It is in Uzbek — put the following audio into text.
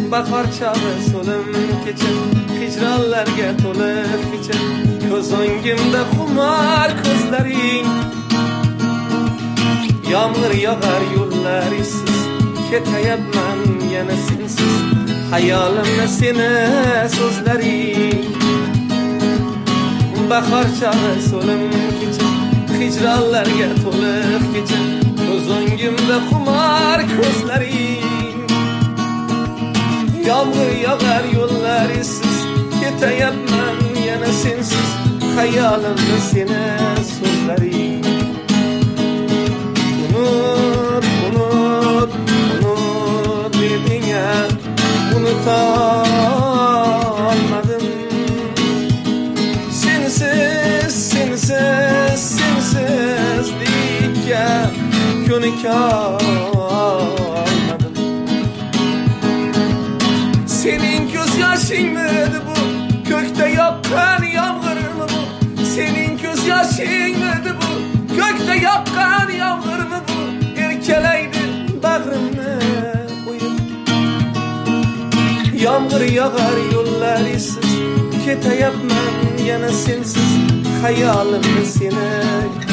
bahor chog'i so'lim kecha, hijronlarga to'lib kecha, ko'z o'ngimda xumor ko'zlaring. Yomg'ir yog'ar yo'llar izsiz, ketayapman yana sensiz, hayolimda seni so'zlaring. Bahor chog'i so'lim kecha, hijronlarga to'lib kecha, ko'z o'ngimda xumor ko'zlaring. Yomg'ir yog'ar yo'llar izsiz, ketayapman yana sensiz, hayolimda seni so'zlaring. Unut, unut, unut deding-a, unutolmadim. Sensiz, sensiz, sensiz deyga ko'nikolmadim. Senin göz yaşınmıydı bu, kökte yakkan yağmur mu bu? Senin göz yaşınmıydı bu, kökte yakkan yağmur mu bu? Erkeleydi bağrımı uyup. Yağmur yağar yollar izsiz, ketayapman yana sensiz, hayolimda seni